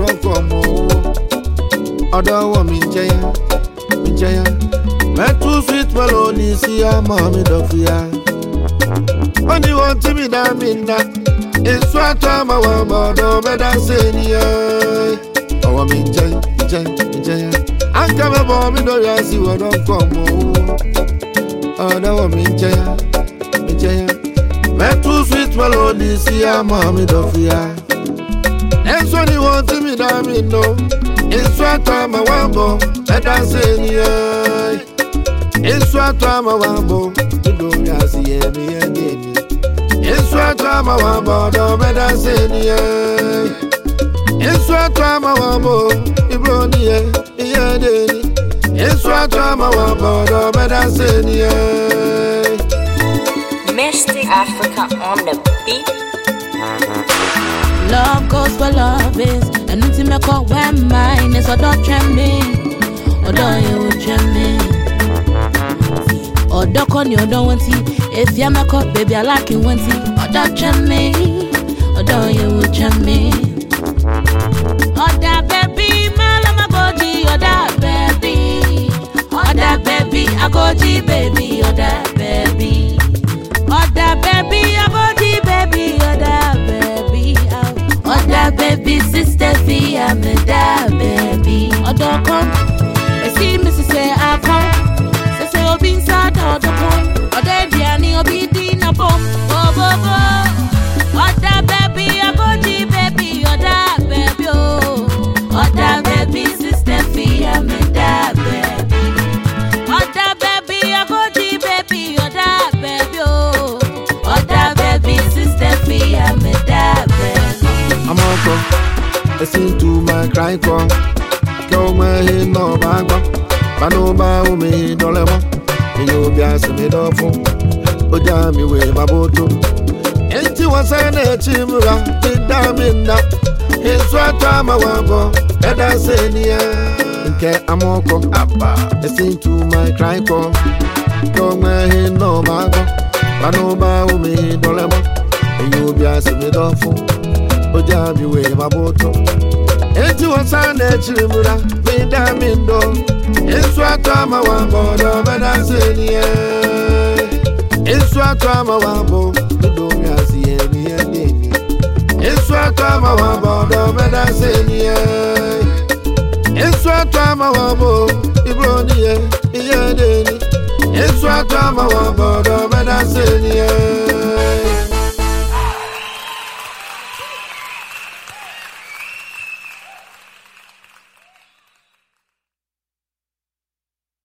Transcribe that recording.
don't come home. Other woman, Jaya. My too sweet melody, see your mommy, Dofia. Only want to be damn in that. It's what I'm a woman, no better saying, yeah. Oh, I'm in Jaya. I come about me, no, I see what don't come home. Other woman, Jaya. My too sweet melody, see your mommy, Dofia. That's what you want to be damn in, no. It's what I'm a wambo, better saying, yeah. It's what I'm a wambo, you don't see me again. It's what I'm a wambo, no better saying, yeah. It's what I'm a wambo, you brought me, yeah, Denny. It's what I'm a wambo, no better saying, yeah. Mystic Africa on the beat. Love goes where love is, and it's in my car when mine is. Or don't try me, or don't you try me. Or don't on you don't want to. If you're my cup, baby, I like you want to. Or don't try me, or don't you try me. Or that baby, my lama body, or that baby. Or that baby, I go G baby, or that baby. Or that baby, I go G baby, or that baby. Oda baby, sister Fia, me da baby. Oda come, I see me say I come. Say obi inside oda come. Oda diani obi di na bom. Oh bo bo. Oda baby, I go G baby. Oda baby oh. Oda baby, sister Fia, me da baby. Oda baby, I go G baby. Oda baby oh. Oda baby, sister Fia, me da baby. I'm uncle, listen to my cry call. Go my head no bag, but no bow me, don't let me. You'll be asking me the phone. Oh, damn you with my boat. Ain't you was an chimera? Did damn in that. It's what I'm a wambo, and I say, yeah. Okay, I'm uncle, listen to my cry call. Go my head no bag, but no bow me, don't let me. You'll be asking me the phone. Ojami we maboto enti wasane chimura me damindo inswata mawambo do bedasenie inswata mawambo do yasi eni eni inswata mawambo do bedasenie inswata mawambo ibronie iyedeni inswata mawambo